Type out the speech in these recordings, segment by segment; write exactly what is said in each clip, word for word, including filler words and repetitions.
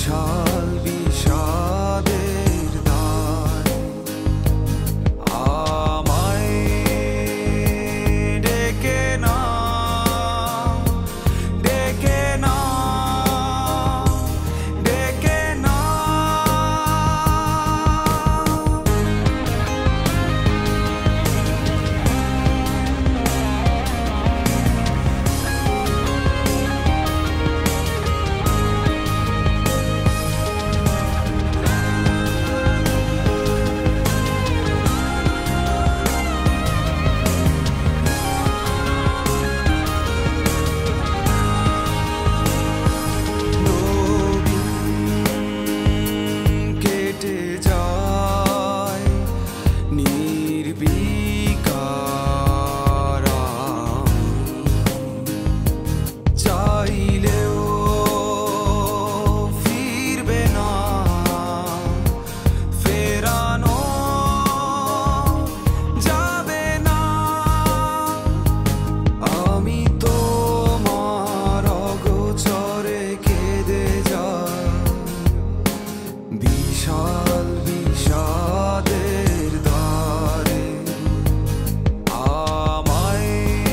বিশাল বিষাদের দায় আমায় ডেকে না ডেকে না ডেকে না বিশাল বিষাদের দ্বারে আমায়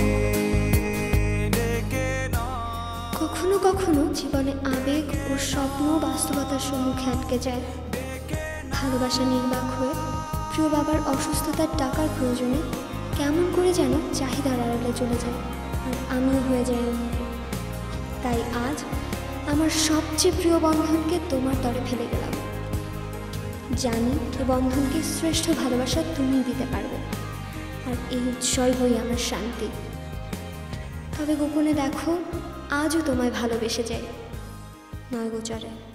ডেকে না। কখনো কখনো জীবনে আবেগ ও স্বপ্ন বাস্তবতার সম্মুখে আটকে যায়। ভালোবাসা নির্বাক হয়ে প্রিয় বাবার অসুস্থতার টাকার প্রয়োজনে কেমন করে যেন চাহিদার আড়ালে চলে যায়, আর আমিও হয়ে যাই অন্য। তাই আজ আমার সবচেয়ে প্রিয় বন্ধনকে তোমার তরে ফেলে গেলাম। জানি এ বন্ধনকে শ্রেষ্ঠ ভালোবাসা তুমিই দিতে পারবে, আর এই উৎসই হই আমার শান্তি। তবে গোপনে দেখো, আজও তোমায় ভালোবেসে যাই, নয় গোচরে।